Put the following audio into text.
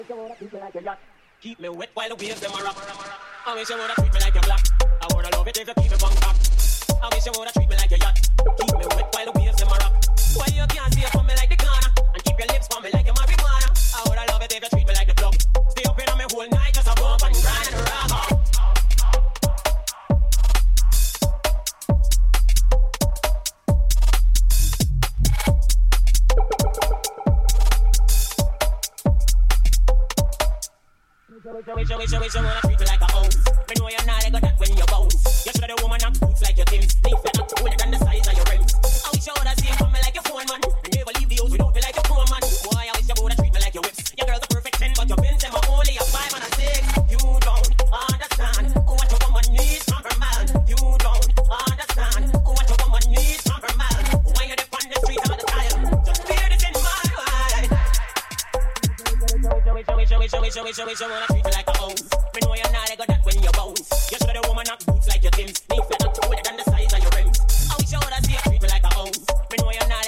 Keep me wet while the waves them a rock. I wish you woulda treat me like your black. I woulda love it if you keep me bunked up. I wish you woulda treat me like your yacht. Keep me wet while the waves them a rock. Why you can't stay for me like the corner and keep your lips for me like your marijuana? I woulda love it if you treat me like the club. Stay up in on me whole night just a bump and grind and rock. So wanna treat me like a house. Me know you're not got that when you bounce. You shoulda the woman knock boots like your Tim's. Sneak flat up older than the size of your rims. I wish you woulda seen from me like your phone man. You never leave the house without me like your phone man. Boy, I wish you woulda treat me like your whips. Your girl's a perfect 10, but your Benz them are only a 5 and a 6. You don't understand what your woman needs from her man. You don't understand what your woman needs from her man. When you're on the street all the time, just bear this in mind. So wanna treat me like a house. Me know you're not got that when you bounce. You shoulda the woman knock boots like your Tim's. Sneak flat up older than the size of your rims. I wish you woulda see you treat me like a house. Me know you're not